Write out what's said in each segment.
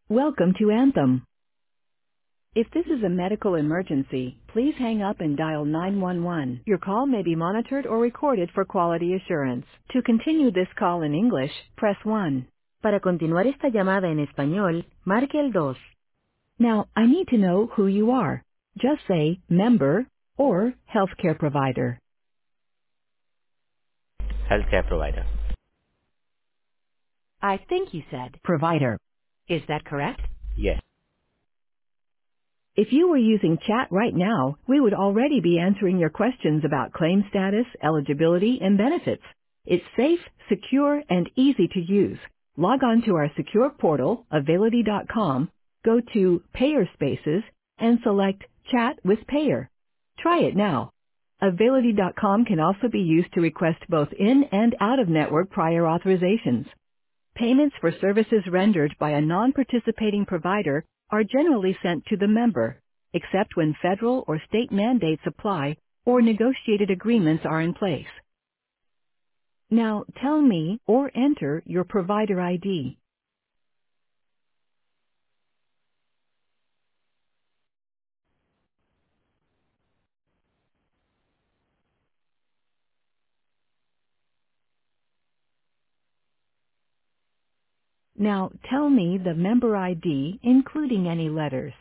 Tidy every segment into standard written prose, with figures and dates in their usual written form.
Welcome to Anthem. If this is a medical emergency, please hang up and dial 911. Your call may be monitored or recorded for quality assurance. To continue this call in English, press 1. Para continuar esta llamada en español, marque el 2. Now, I need to know who you are. Just say member or healthcare provider. Healthcare provider. I think you said provider. Is that correct? Yes. If you were using chat right now, we would already be answering your questions about claim status, eligibility, and benefits. It's safe, secure, and easy to use. Log on to our secure portal, Availity.com, go to Payer Spaces, and select Chat with Payer. Try it now. Availity.com can also be used to request both in- and out-of-network prior authorizations. Payments for services rendered by a non-participating provider are generally sent to the member, except when federal or state mandates apply or negotiated agreements are in place. Now tell me or enter your provider ID. Now tell me the member ID, including any letters.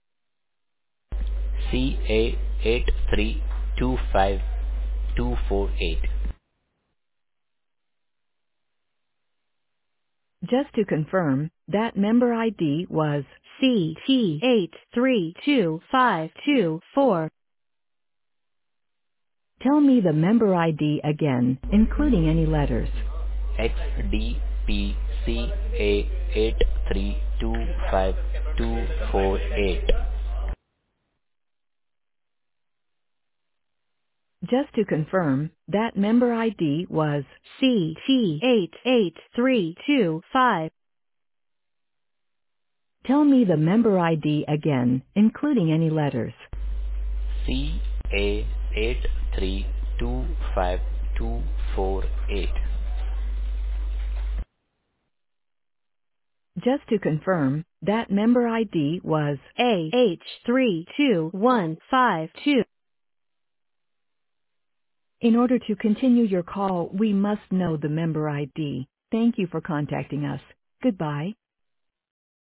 CA8325248. Just to confirm, that member ID was CT832524. Tell me the member ID again, including any letters. XDPCA8325248. Just to confirm, that member ID was CT88325. Tell me the member ID again, including any letters. CA8325248. Just to confirm, that member ID was AH32152. In order to continue your call, we must know the member ID. Thank you for contacting us. Goodbye.